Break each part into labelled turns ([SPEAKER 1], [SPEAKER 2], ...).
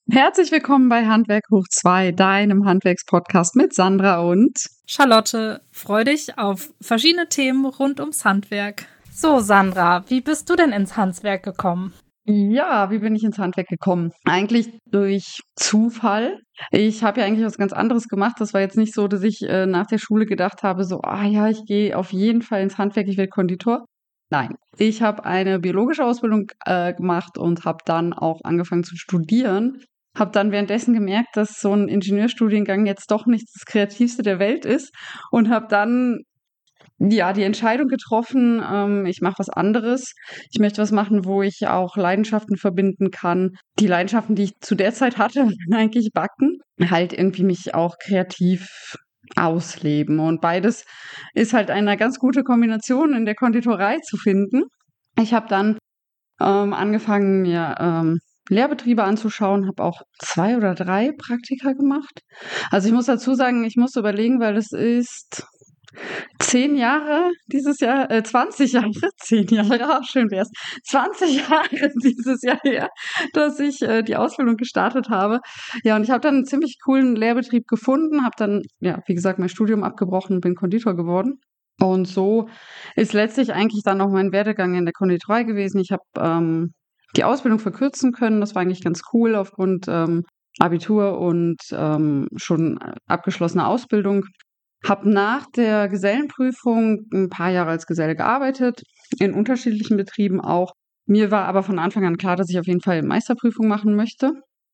[SPEAKER 1] Herzlich willkommen bei Handwerk hoch 2, deinem Handwerkspodcast mit Sandra und
[SPEAKER 2] Charlotte. Freu dich auf verschiedene Themen rund ums Handwerk. So, Sandra, wie bist du denn ins Handwerk gekommen?
[SPEAKER 1] Ja, wie bin ich ins Handwerk gekommen? Eigentlich durch Zufall. Ich habe ja eigentlich was ganz anderes gemacht. Das war jetzt nicht so, dass ich nach der Schule gedacht habe, so, ich gehe auf jeden Fall ins Handwerk, ich werde Konditor. Nein, ich habe eine biologische Ausbildung gemacht und habe dann auch angefangen zu studieren. Habe dann währenddessen gemerkt, dass so ein Ingenieurstudiengang jetzt doch nicht das Kreativste der Welt ist und habe dann die Entscheidung getroffen, ich mache was anderes. Ich möchte was machen, wo ich auch Leidenschaften verbinden kann. Die Leidenschaften, die ich zu der Zeit hatte, waren eigentlich Backen. Halt irgendwie mich auch kreativ ausleben. Und beides ist halt eine ganz gute Kombination in der Konditorei zu finden. Ich habe dann angefangen, mir Lehrbetriebe anzuschauen, habe auch 2 oder 3 Praktika gemacht. Also ich muss dazu sagen, ich muss überlegen, weil es ist 10 Jahre dieses Jahr, 20 Jahre, 10 Jahre, schön wär's, 20 Jahre dieses Jahr her, dass ich die Ausbildung gestartet habe. Ja, und ich habe dann einen ziemlich coolen Lehrbetrieb gefunden, habe dann, wie gesagt, mein Studium abgebrochen und bin Konditor geworden. Und so ist letztlich eigentlich dann auch mein Werdegang in der Konditorei gewesen. Ich habe die Ausbildung verkürzen können. Das war eigentlich ganz cool aufgrund Abitur und schon abgeschlossene Ausbildung. Habe nach der Gesellenprüfung ein paar Jahre als Geselle gearbeitet, in unterschiedlichen Betrieben auch. Mir war aber von Anfang an klar, dass ich auf jeden Fall Meisterprüfung machen möchte.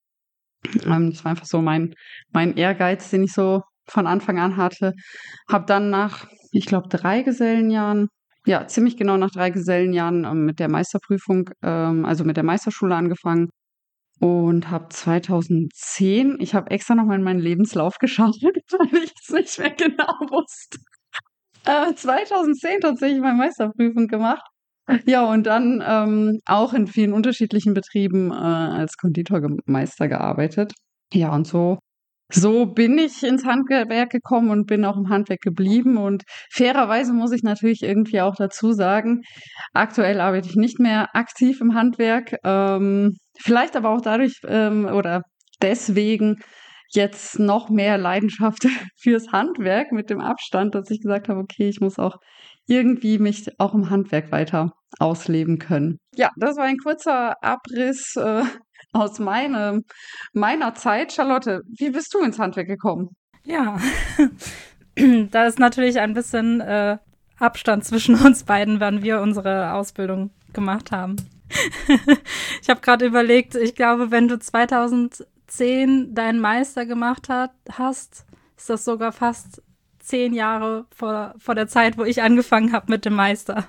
[SPEAKER 1] Das war einfach so mein Ehrgeiz, den ich so von Anfang an hatte. Habe dann nach, ich glaube, 3 Gesellenjahren, ziemlich genau nach 3 Gesellenjahren mit der Meisterprüfung, also mit der Meisterschule angefangen und habe 2010, ich habe extra nochmal in meinen Lebenslauf geschaut, weil ich es nicht mehr genau wusste. 2010 tatsächlich meine Meisterprüfung gemacht. Ja, und dann auch in vielen unterschiedlichen Betrieben als Konditormeister gearbeitet. Ja, und so bin ich ins Handwerk gekommen und bin auch im Handwerk geblieben. Und fairerweise muss ich natürlich irgendwie auch dazu sagen, aktuell arbeite ich nicht mehr aktiv im Handwerk. Vielleicht aber auch dadurch oder deswegen jetzt noch mehr Leidenschaft fürs Handwerk mit dem Abstand, dass ich gesagt habe, okay, ich muss auch irgendwie mich auch im Handwerk weiter ausleben können. Ja, das war ein kurzer Abriss aus meiner Zeit. Charlotte, wie bist du ins Handwerk gekommen?
[SPEAKER 2] Ja, da ist natürlich ein bisschen Abstand zwischen uns beiden, wann wir unsere Ausbildung gemacht haben. Ich habe gerade überlegt, ich glaube, wenn du 2010 deinen Meister gemacht hast, ist das sogar fast 10 Jahre vor der Zeit, wo ich angefangen habe mit dem Meister.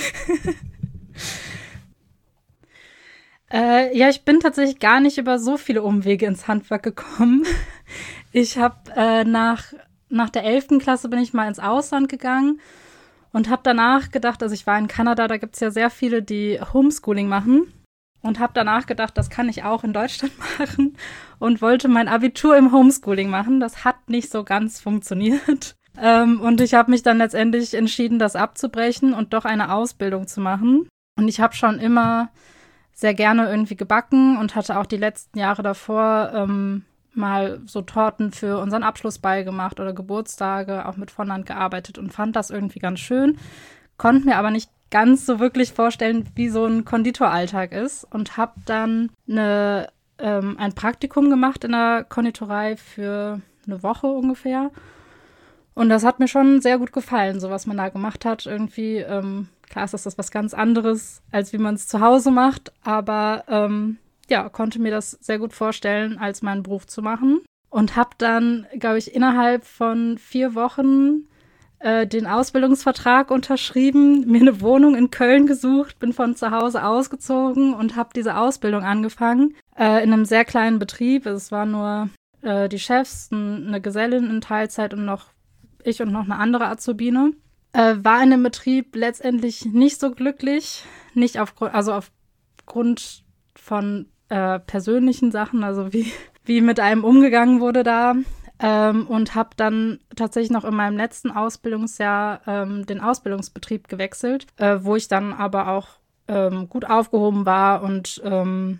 [SPEAKER 2] Ich bin tatsächlich gar nicht über so viele Umwege ins Handwerk gekommen. Ich habe nach der 11. Klasse bin ich mal ins Ausland gegangen und habe danach gedacht, also ich war in Kanada, da gibt es ja sehr viele, die Homeschooling machen. Und habe danach gedacht, das kann ich auch in Deutschland machen und wollte mein Abitur im Homeschooling machen. Das hat nicht so ganz funktioniert. Und ich habe mich dann letztendlich entschieden, das abzubrechen und doch eine Ausbildung zu machen. Und ich habe schon immer sehr gerne irgendwie gebacken und hatte auch die letzten Jahre davor mal so Torten für unseren Abschlussball gemacht oder Geburtstage, auch mit Fondant gearbeitet und fand das irgendwie ganz schön. Konnte mir aber nicht ganz so wirklich vorstellen, wie so ein Konditoralltag ist und habe dann ein Praktikum gemacht in der Konditorei für eine Woche ungefähr. Und das hat mir schon sehr gut gefallen, so was man da gemacht hat. Irgendwie, klar ist das was ganz anderes, als wie man es zu Hause macht, aber konnte mir das sehr gut vorstellen, als meinen Beruf zu machen. Und habe dann, glaube ich, innerhalb von 4 Wochen den Ausbildungsvertrag unterschrieben, mir eine Wohnung in Köln gesucht, bin von zu Hause ausgezogen und habe diese Ausbildung angefangen in einem sehr kleinen Betrieb. Es waren nur die Chefs, eine Gesellin in Teilzeit und noch ich und noch eine andere Azubine. War in dem Betrieb letztendlich nicht so glücklich, nicht aufgrund von persönlichen Sachen, also wie mit einem umgegangen wurde da. Und habe dann tatsächlich noch in meinem letzten Ausbildungsjahr den Ausbildungsbetrieb gewechselt, wo ich dann aber auch gut aufgehoben war und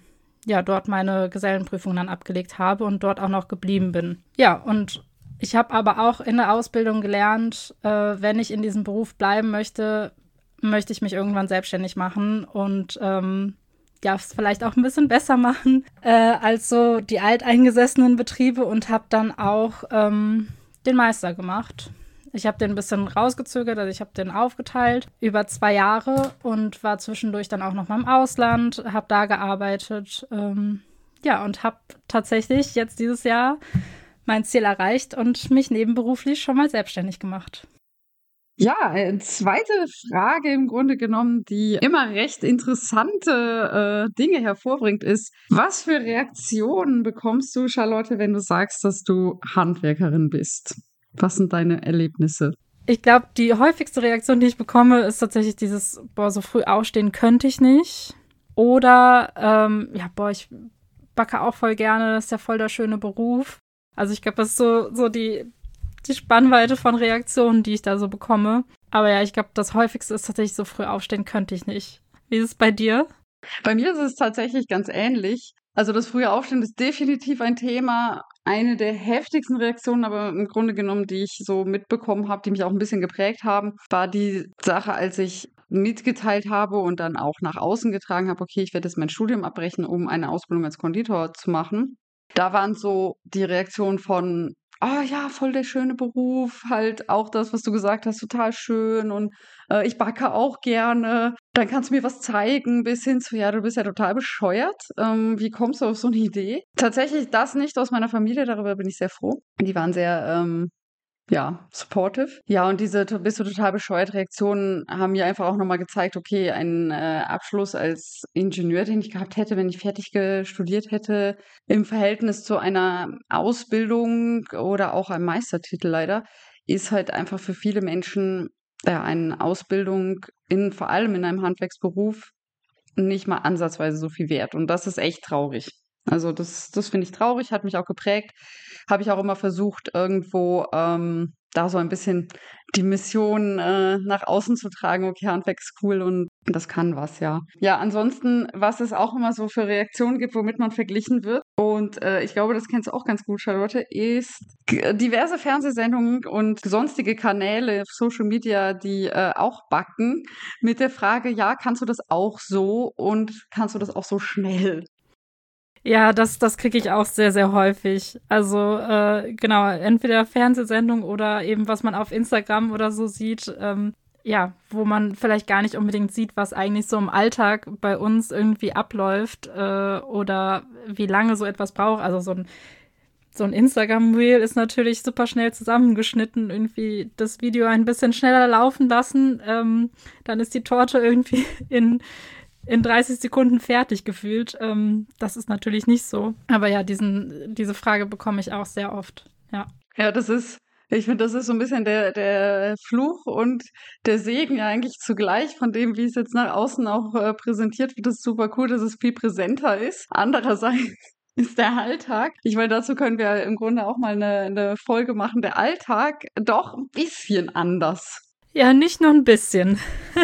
[SPEAKER 2] ja, dort meine Gesellenprüfung dann abgelegt habe und dort auch noch geblieben bin. Ja, und ich habe aber auch in der Ausbildung gelernt, wenn ich in diesem Beruf bleiben möchte, möchte ich mich irgendwann selbstständig machen und ja, es vielleicht auch ein bisschen besser machen als so die alteingesessenen Betriebe und habe dann auch den Meister gemacht. Ich habe den ein bisschen rausgezögert, also ich habe den aufgeteilt über 2 Jahre und war zwischendurch dann auch noch mal im Ausland, habe da gearbeitet, ja, und habe tatsächlich jetzt dieses Jahr mein Ziel erreicht und mich nebenberuflich schon mal selbstständig gemacht.
[SPEAKER 1] Ja, zweite Frage im Grunde genommen, die immer recht interessante Dinge hervorbringt, ist, was für Reaktionen bekommst du, Charlotte, wenn du sagst, dass du Handwerkerin bist? Was sind deine Erlebnisse?
[SPEAKER 2] Ich glaube, die häufigste Reaktion, die ich bekomme, ist tatsächlich dieses, boah, so früh aufstehen könnte ich nicht. Oder, ja, boah, ich backe auch voll gerne, das ist ja voll der schöne Beruf. Also ich glaube, das ist so die Spannweite von Reaktionen, die ich da so bekomme. Aber ja, ich glaube, das häufigste ist tatsächlich so früh aufstehen könnte ich nicht. Wie ist es bei dir?
[SPEAKER 1] Bei mir ist es tatsächlich ganz ähnlich. Also das frühe Aufstehen ist definitiv ein Thema. Eine der heftigsten Reaktionen, aber im Grunde genommen, die ich so mitbekommen habe, die mich auch ein bisschen geprägt haben, war die Sache, als ich mitgeteilt habe und dann auch nach außen getragen habe, okay, ich werde jetzt mein Studium abbrechen, um eine Ausbildung als Konditor zu machen. Da waren so die Reaktionen von, ah ja, voll der schöne Beruf, halt auch das, was du gesagt hast, total schön und ich backe auch gerne. Dann kannst du mir was zeigen, bis hin zu, ja, du bist ja total bescheuert. Wie kommst du auf so eine Idee? Tatsächlich das nicht aus meiner Familie, darüber bin ich sehr froh. Die waren sehr, ja, supportive. Ja, und diese bist du total bescheuert Reaktionen haben mir einfach auch nochmal gezeigt, okay, ein Abschluss als Ingenieur, den ich gehabt hätte, wenn ich fertig studiert hätte, im Verhältnis zu einer Ausbildung oder auch einem Meistertitel leider, ist halt einfach für viele Menschen eine Ausbildung vor allem in einem Handwerksberuf nicht mal ansatzweise so viel wert. Und das ist echt traurig. Also das finde ich traurig, hat mich auch geprägt. Habe ich auch immer versucht, irgendwo da so ein bisschen die Mission nach außen zu tragen. Okay, Handwerk ist cool und das kann was, ja. Ja, ansonsten, was es auch immer so für Reaktionen gibt, womit man verglichen wird. Und ich glaube, das kennst du auch ganz gut, Charlotte, ist diverse Fernsehsendungen und sonstige Kanäle, Social Media, die auch backen, mit der Frage, ja, kannst du das auch so und kannst du das auch so schnell?
[SPEAKER 2] Ja, das kriege ich auch sehr, sehr häufig. Also genau, entweder Fernsehsendung oder eben was man auf Instagram oder so sieht, ja, wo man vielleicht gar nicht unbedingt sieht, was eigentlich so im Alltag bei uns irgendwie abläuft oder wie lange so etwas braucht. Also so ein Instagram-Reel ist natürlich super schnell zusammengeschnitten, irgendwie das Video ein bisschen schneller laufen lassen, dann ist die Torte irgendwie in 30 Sekunden fertig gefühlt. Das ist natürlich nicht so. Aber ja, diese Frage bekomme ich auch sehr oft. Ja.
[SPEAKER 1] Ja, ich finde, das ist so ein bisschen der Fluch und der Segen ja eigentlich zugleich von dem, wie es jetzt nach außen auch präsentiert wird. Das ist super cool, dass es viel präsenter ist. Andererseits ist der Alltag, ich meine, dazu können wir im Grunde auch mal eine Folge machen, der Alltag doch ein bisschen anders.
[SPEAKER 2] Ja, nicht nur ein bisschen.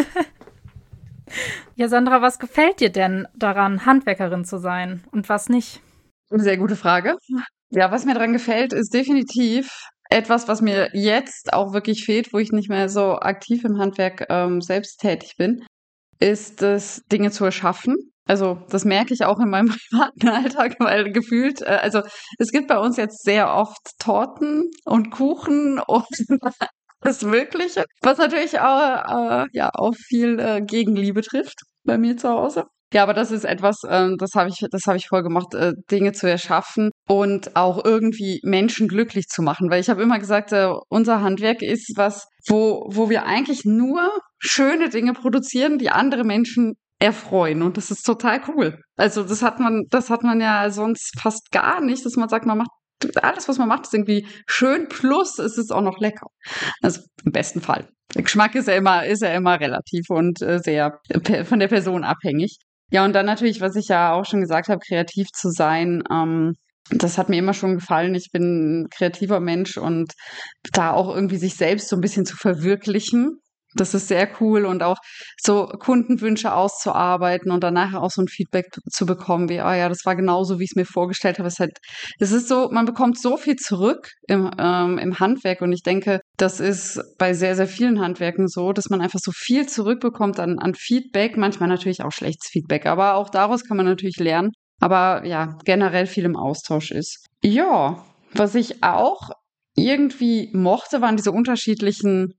[SPEAKER 2] Ja, Sandra, was gefällt dir denn daran, Handwerkerin zu sein und was nicht?
[SPEAKER 1] Eine sehr gute Frage. Ja, was mir daran gefällt, ist definitiv etwas, was mir jetzt auch wirklich fehlt, wo ich nicht mehr so aktiv im Handwerk selbst tätig bin, ist es, Dinge zu erschaffen. Also das merke ich auch in meinem privaten Alltag, weil gefühlt, also es gibt bei uns jetzt sehr oft Torten und Kuchen und das Mögliche, was natürlich auch, ja, auf viel Gegenliebe trifft bei mir zu Hause. Ja, aber das ist etwas, das habe ich voll gemacht, Dinge zu erschaffen und auch irgendwie Menschen glücklich zu machen. Weil ich habe immer gesagt, unser Handwerk ist was, wo wir eigentlich nur schöne Dinge produzieren, die andere Menschen erfreuen. Und das ist total cool. Also das hat man ja sonst fast gar nicht, dass man sagt, man macht alles, was man macht, ist irgendwie schön, plus es ist auch noch lecker. Also im besten Fall. Der Geschmack ist ja immer relativ und sehr von der Person abhängig. Ja, und dann natürlich, was ich ja auch schon gesagt habe, kreativ zu sein, das hat mir immer schon gefallen. Ich bin ein kreativer Mensch und da auch irgendwie sich selbst so ein bisschen zu verwirklichen. Das ist sehr cool und auch so Kundenwünsche auszuarbeiten und dann nachher auch so ein Feedback zu bekommen, wie, ah ja, das war genauso, wie ich es mir vorgestellt habe. Es ist so, man bekommt so viel zurück im Handwerk und ich denke, das ist bei sehr, sehr vielen Handwerken so, dass man einfach so viel zurückbekommt an Feedback, manchmal natürlich auch schlechtes Feedback, aber auch daraus kann man natürlich lernen. Aber ja, generell viel im Austausch ist. Ja, was ich auch irgendwie mochte, waren diese unterschiedlichen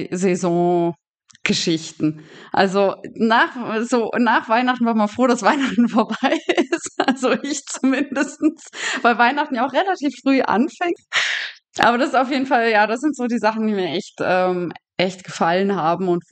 [SPEAKER 1] Saisongeschichten. Also nach Weihnachten war man froh, dass Weihnachten vorbei ist. Also ich zumindestens, weil Weihnachten ja auch relativ früh anfängt. Aber das ist auf jeden Fall, ja, das sind so die Sachen, die mir echt gefallen haben und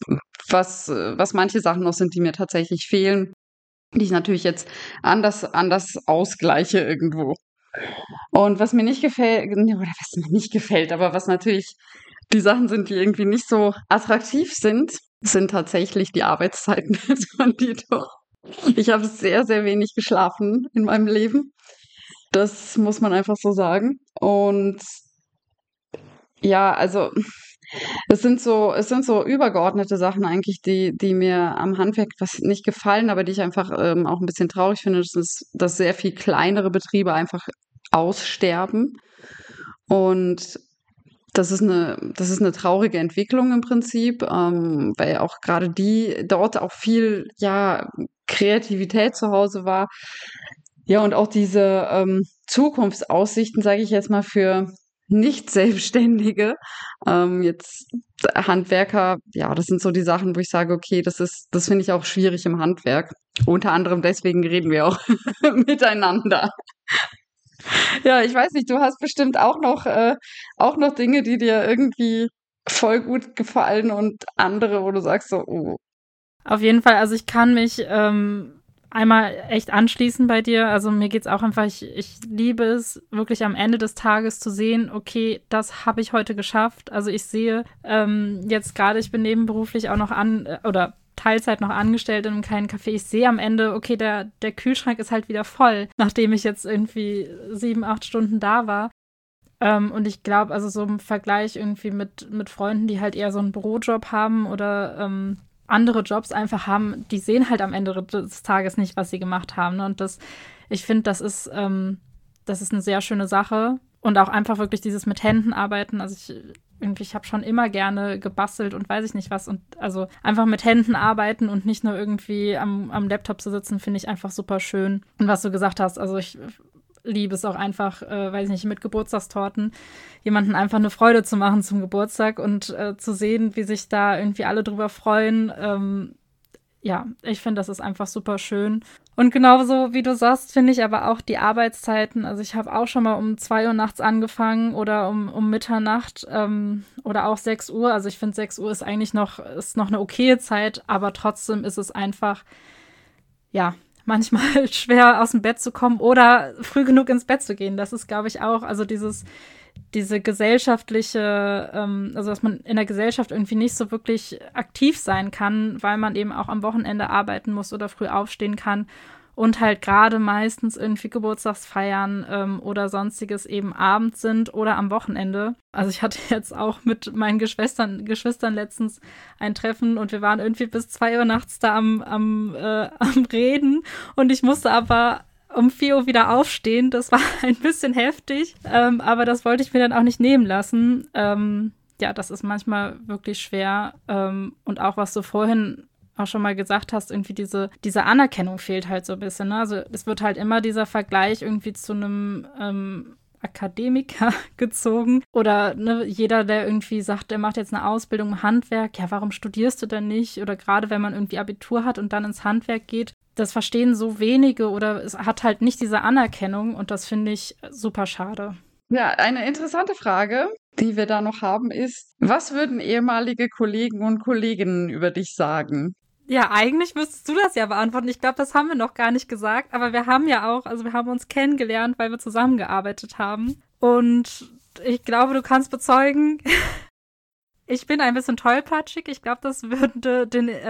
[SPEAKER 1] was manche Sachen noch sind, die mir tatsächlich fehlen, die ich natürlich jetzt anders ausgleiche irgendwo. Und was mir nicht gefällt, oder was mir nicht gefällt, aber was natürlich die Sachen sind, die irgendwie nicht so attraktiv sind tatsächlich die Arbeitszeiten von Dito. Ich habe sehr, sehr wenig geschlafen in meinem Leben. Das muss man einfach so sagen. Und ja, also es sind so übergeordnete Sachen eigentlich, die mir am Handwerk was nicht gefallen, aber die ich einfach auch ein bisschen traurig finde, dass sehr viel kleinere Betriebe einfach aussterben. Und das ist eine traurige Entwicklung im Prinzip, weil auch gerade dort auch viel, ja, Kreativität zu Hause war. Ja, und auch diese Zukunftsaussichten, sage ich jetzt mal, für Nicht-Selbstständige, jetzt Handwerker, ja, das sind so die Sachen, wo ich sage, okay, das finde ich auch schwierig im Handwerk. Unter anderem deswegen reden wir auch miteinander. Ja, ich weiß nicht, du hast bestimmt auch noch Dinge, die dir irgendwie voll gut gefallen und andere, wo du sagst so, oh.
[SPEAKER 2] Auf jeden Fall, also ich kann mich einmal echt anschließen bei dir. Also mir geht's auch einfach, ich liebe es, wirklich am Ende des Tages zu sehen, okay, das habe ich heute geschafft. Also ich sehe jetzt gerade, ich bin nebenberuflich auch noch oder Teilzeit noch angestellt in einem kleinen Café. Ich sehe am Ende, okay, der Kühlschrank ist halt wieder voll, nachdem ich jetzt irgendwie 7, 8 Stunden da war. Und ich glaube, also so im Vergleich irgendwie mit Freunden, die halt eher so einen Bürojob haben oder andere Jobs einfach haben, die sehen halt am Ende des Tages nicht, was sie gemacht haben. Ne? Und ich finde, das ist eine sehr schöne Sache. Und auch einfach wirklich dieses mit Händen arbeiten. Also ich habe schon immer gerne gebastelt und weiß ich nicht was. Und also einfach mit Händen arbeiten und nicht nur irgendwie am Laptop zu sitzen, finde ich einfach super schön. Und was du gesagt hast, also ich liebe es auch einfach, weiß ich nicht, mit Geburtstagstorten jemanden einfach eine Freude zu machen zum Geburtstag und zu sehen, wie sich da irgendwie alle drüber freuen. Ja, ich finde, das ist einfach super schön. Und genauso, wie du sagst, finde ich aber auch die Arbeitszeiten. Also ich habe auch schon mal um 2 Uhr nachts angefangen oder um Mitternacht oder auch 6 Uhr. Also ich finde, 6 Uhr ist eigentlich noch eine okaye Zeit, aber trotzdem ist es einfach, ja, manchmal schwer aus dem Bett zu kommen oder früh genug ins Bett zu gehen. Das ist, glaube ich, auch, also diese gesellschaftliche, also dass man in der Gesellschaft irgendwie nicht so wirklich aktiv sein kann, weil man eben auch am Wochenende arbeiten muss oder früh aufstehen kann und halt gerade meistens irgendwie Geburtstagsfeiern oder sonstiges eben abends sind oder am Wochenende. Also ich hatte jetzt auch mit meinen Geschwistern letztens ein Treffen und wir waren irgendwie bis 2 Uhr nachts da am Reden und ich musste aber um 4 Uhr wieder aufstehen. Das war ein bisschen heftig, aber das wollte ich mir dann auch nicht nehmen lassen. Ja, das ist manchmal wirklich schwer. Und auch, was du vorhin auch schon mal gesagt hast, irgendwie diese Anerkennung fehlt halt so ein bisschen. Ne? Also es wird halt immer dieser Vergleich irgendwie zu einem Akademiker gezogen. Oder ne, jeder, der irgendwie sagt, der macht jetzt eine Ausbildung im Handwerk, ja, warum studierst du denn nicht? Oder gerade wenn man irgendwie Abitur hat und dann ins Handwerk geht, das verstehen so wenige oder es hat halt nicht diese Anerkennung und das finde ich super schade.
[SPEAKER 1] Ja, eine interessante Frage, die wir da noch haben, ist, was würden ehemalige Kollegen und Kolleginnen über dich sagen?
[SPEAKER 2] Ja, eigentlich müsstest du das ja beantworten. Ich glaube, das haben wir noch gar nicht gesagt, aber wir haben ja auch, also wir haben uns kennengelernt, weil wir zusammengearbeitet haben. Und ich glaube, du kannst bezeugen, ich bin ein bisschen tollpatschig. Ich glaube, das würde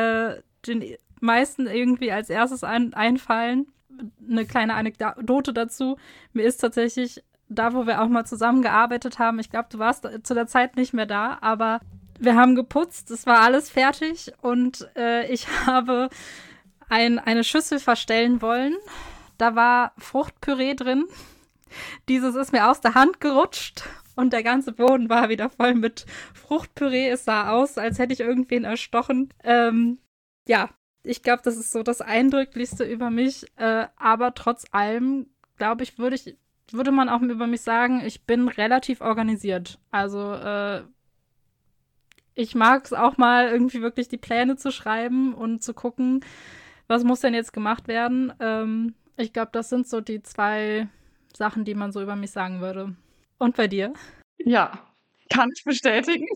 [SPEAKER 2] den meisten irgendwie als erstes einfallen. Eine kleine Anekdote dazu. Mir ist tatsächlich da, wo wir auch mal zusammengearbeitet haben, ich glaube, du warst zu der Zeit nicht mehr da, aber Wir haben geputzt, es war alles fertig und ich habe eine Schüssel verstellen wollen. Da war Fruchtpüree drin. Dieses ist mir aus der Hand gerutscht und der ganze Boden war wieder voll mit Fruchtpüree. Es sah aus, als hätte ich irgendwen erstochen. Ja, ich glaube, das ist so das Eindrücklichste über mich. Aber trotz allem, glaube ich, würde man auch über mich sagen, ich bin relativ organisiert. Also ich mag es auch mal irgendwie wirklich die Pläne zu schreiben und zu gucken, was muss denn jetzt gemacht werden. Ich glaube, das sind so die 2 Sachen, die man so über mich sagen würde. Und bei dir?
[SPEAKER 1] Ja, kann ich bestätigen.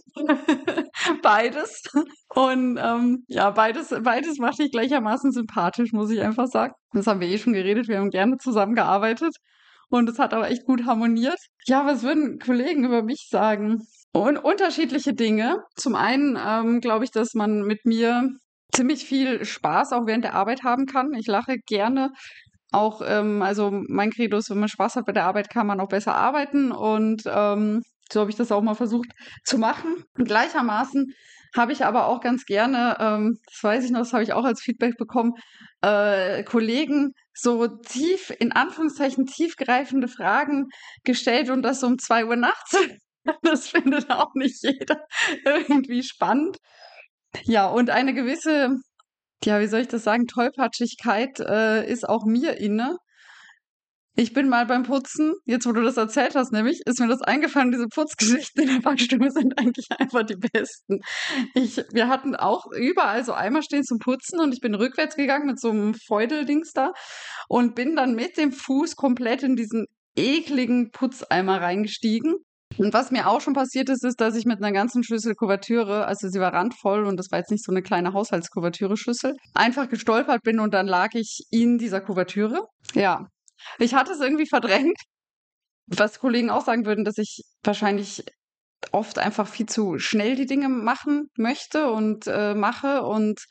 [SPEAKER 1] Beides. Und ja, beides macht dich gleichermaßen sympathisch, muss ich einfach sagen. Das haben wir eh schon geredet, wir haben gerne zusammengearbeitet und es hat aber echt gut harmoniert. Ja, was würden Kollegen über mich sagen? Und unterschiedliche Dinge. Zum einen glaube ich, dass man mit mir ziemlich viel Spaß auch während der Arbeit haben kann. Ich lache gerne. Auch, also mein Credo ist, wenn man Spaß hat bei der Arbeit, kann man auch besser arbeiten. Und so habe ich das auch mal versucht zu machen. Und gleichermaßen habe ich aber auch ganz gerne, das weiß ich noch, das habe ich auch als Feedback bekommen, Kollegen so tief, in Anführungszeichen, tiefgreifende Fragen gestellt und das um 2 Uhr nachts. Das findet auch nicht jeder irgendwie spannend. Ja, und eine gewisse, ja, wie soll ich das sagen, Tollpatschigkeit ist auch mir inne. Ich bin mal beim Putzen, jetzt wo du das erzählt hast, nämlich, ist mir das eingefallen, diese Putzgeschichten in der Backstube sind eigentlich einfach die besten. Wir hatten auch überall so Eimer stehen zum Putzen und ich bin rückwärts gegangen mit so einem Feudeldings da und bin dann mit dem Fuß komplett in diesen ekligen Putzeimer reingestiegen. Und was mir auch schon passiert ist, ist, dass ich mit einer ganzen Schüssel Kuvertüre, also sie war randvoll und das war jetzt nicht so eine kleine Haushaltskuvertüre-Schüssel, einfach gestolpert bin und dann lag ich in dieser Kuvertüre. Ja, ich hatte es irgendwie verdrängt, was Kollegen auch sagen würden, dass ich wahrscheinlich oft einfach viel zu schnell die Dinge machen möchte und mache und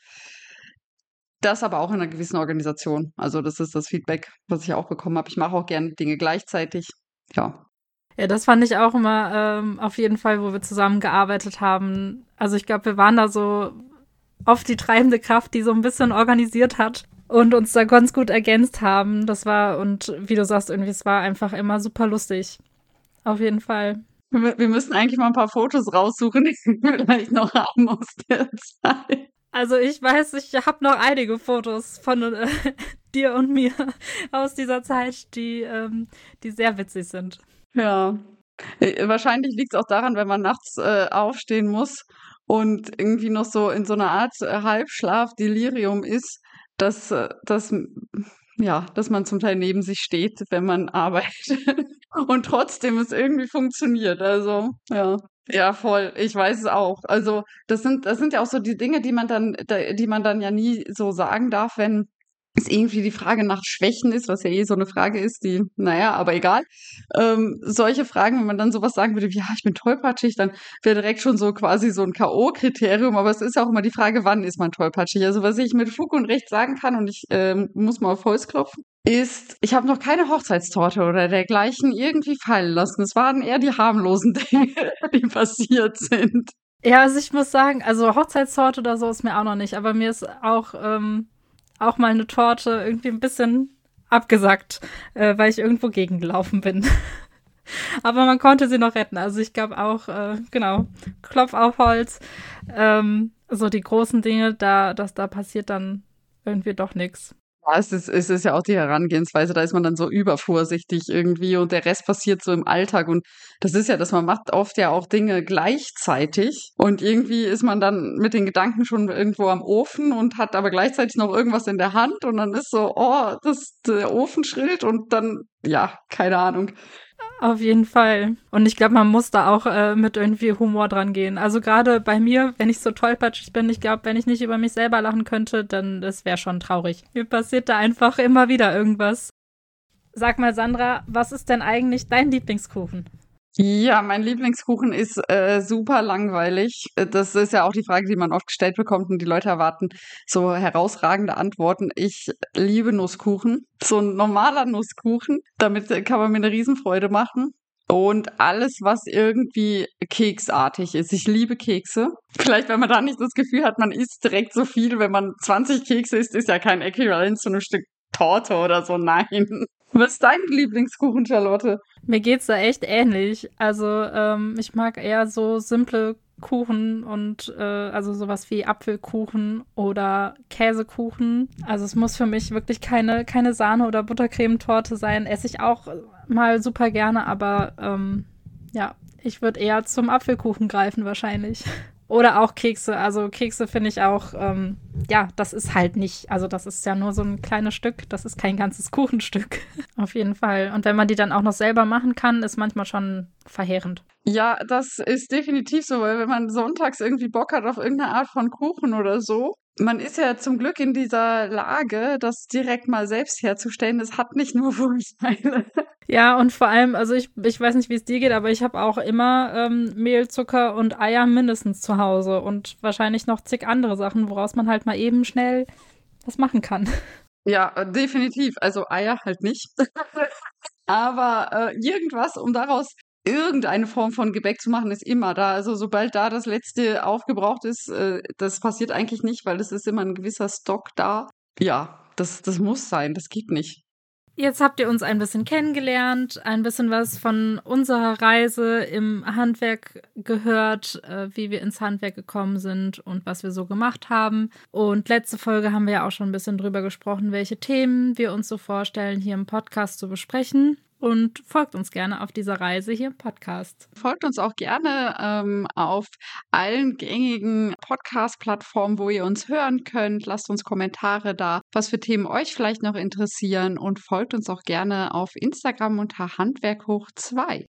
[SPEAKER 1] das aber auch in einer gewissen Organisation. Also das ist das Feedback, was ich auch bekommen habe. Ich mache auch gerne Dinge gleichzeitig. Ja.
[SPEAKER 2] Ja, das fand ich auch immer auf jeden Fall, wo wir zusammengearbeitet haben. Also ich glaube, wir waren da so oft die treibende Kraft, die so ein bisschen organisiert hat und uns da ganz gut ergänzt haben. Das war, und wie du sagst, irgendwie, es war einfach immer super lustig. Auf jeden Fall.
[SPEAKER 1] Wir müssen eigentlich mal ein paar Fotos raussuchen, die wir vielleicht noch haben aus der Zeit.
[SPEAKER 2] Also ich weiß, ich habe noch einige Fotos von dir und mir aus dieser Zeit, die sehr witzig sind.
[SPEAKER 1] Ja. Wahrscheinlich liegt es auch daran, wenn man nachts aufstehen muss und irgendwie noch so in so einer Art Halbschlaf, Delirium ist, dass man zum Teil neben sich steht, wenn man arbeitet und trotzdem es irgendwie funktioniert. Also, ja. Ja, voll. Ich weiß es auch. Also, das sind ja auch so die Dinge, die man dann ja nie so sagen darf, wenn es irgendwie die Frage nach Schwächen ist, was ja eh so eine Frage ist, die, naja, aber egal. Solche Fragen, wenn man dann sowas sagen würde, wie, ja, ich bin tollpatschig, dann wäre direkt schon so quasi so ein K.O.-Kriterium, aber es ist ja auch immer die Frage, wann ist man tollpatschig? Also was ich mit Fug und Recht sagen kann, und ich muss mal auf Holz klopfen, ist, ich habe noch keine Hochzeitstorte oder dergleichen irgendwie fallen lassen. Es waren eher die harmlosen Dinge, die passiert sind.
[SPEAKER 2] Ja, also ich muss sagen, also Hochzeitstorte oder so ist mir auch noch nicht, aber mir ist auch mal eine Torte irgendwie ein bisschen abgesackt, weil ich irgendwo gegengelaufen bin. Aber man konnte sie noch retten. Also ich glaube auch, genau, Klopf auf Holz. So die großen Dinge, da passiert dann irgendwie doch nichts.
[SPEAKER 1] Ja, es ist ja auch die Herangehensweise, da ist man dann so übervorsichtig irgendwie und der Rest passiert so im Alltag und das ist ja, dass man macht oft ja auch Dinge gleichzeitig und irgendwie ist man dann mit den Gedanken schon irgendwo am Ofen und hat aber gleichzeitig noch irgendwas in der Hand und dann ist so, oh, der Ofen schrillt und dann, ja, keine Ahnung.
[SPEAKER 2] Auf jeden Fall. Und ich glaube, man muss da auch mit irgendwie Humor dran gehen. Also gerade bei mir, wenn ich so tollpatschig bin, ich glaube, wenn ich nicht über mich selber lachen könnte, dann das wäre schon traurig. Mir passiert da einfach immer wieder irgendwas. Sag mal, Sandra, was ist denn eigentlich dein Lieblingskuchen?
[SPEAKER 1] Ja, mein Lieblingskuchen ist super langweilig. Das ist ja auch die Frage, die man oft gestellt bekommt und die Leute erwarten so herausragende Antworten. Ich liebe Nusskuchen. So ein normaler Nusskuchen. Damit kann man mir eine Riesenfreude machen. und alles, was irgendwie keksartig ist. Ich liebe Kekse. Vielleicht, wenn man da nicht das Gefühl hat, man isst direkt so viel, wenn man 20 Kekse isst, ist ja kein Äquivalent zu einem Stück Torte oder so. Nein. Was ist dein Lieblingskuchen, Charlotte?
[SPEAKER 2] Mir geht's da echt ähnlich. Also ich mag eher so simple Kuchen und also sowas wie Apfelkuchen oder Käsekuchen. Also es muss für mich wirklich keine Sahne- oder Buttercremetorte sein. Esse ich auch mal super gerne, aber ja, ich würde eher zum Apfelkuchen greifen wahrscheinlich. Oder auch Kekse. Also Kekse finde ich auch, ja, das ist halt nicht, also das ist ja nur so ein kleines Stück, das ist kein ganzes Kuchenstück. Auf jeden Fall. Und wenn man die dann auch noch selber machen kann, ist manchmal schon verheerend.
[SPEAKER 1] Ja, das ist definitiv so, weil wenn man sonntags irgendwie Bock hat auf irgendeine Art von Kuchen oder so, man ist ja zum Glück in dieser Lage, das direkt mal selbst herzustellen. Das hat nicht nur Vorteile.
[SPEAKER 2] Ja, und vor allem, also ich weiß nicht, wie es dir geht, aber ich habe auch immer Mehl, Zucker und Eier mindestens zu Hause und wahrscheinlich noch zig andere Sachen, woraus man halt mal eben schnell was machen kann.
[SPEAKER 1] Ja, definitiv. Also Eier halt nicht. Aber irgendwas, um daraus irgendeine Form von Gebäck zu machen, ist immer da. Also sobald da das letzte aufgebraucht ist, das passiert eigentlich nicht, weil es ist immer ein gewisser Stock da. Ja, das muss sein, das geht nicht.
[SPEAKER 2] Jetzt habt ihr uns ein bisschen kennengelernt, ein bisschen was von unserer Reise im Handwerk gehört, wie wir ins Handwerk gekommen sind und was wir so gemacht haben. Und letzte Folge haben wir ja auch schon ein bisschen drüber gesprochen, welche Themen wir uns so vorstellen, hier im Podcast zu besprechen. Und folgt uns gerne auf dieser Reise hier im Podcast.
[SPEAKER 1] Folgt uns auch gerne auf allen gängigen Podcast-Plattformen, wo ihr uns hören könnt. Lasst uns Kommentare da, was für Themen euch vielleicht noch interessieren. Und folgt uns auch gerne auf Instagram unter Handwerk hoch 2.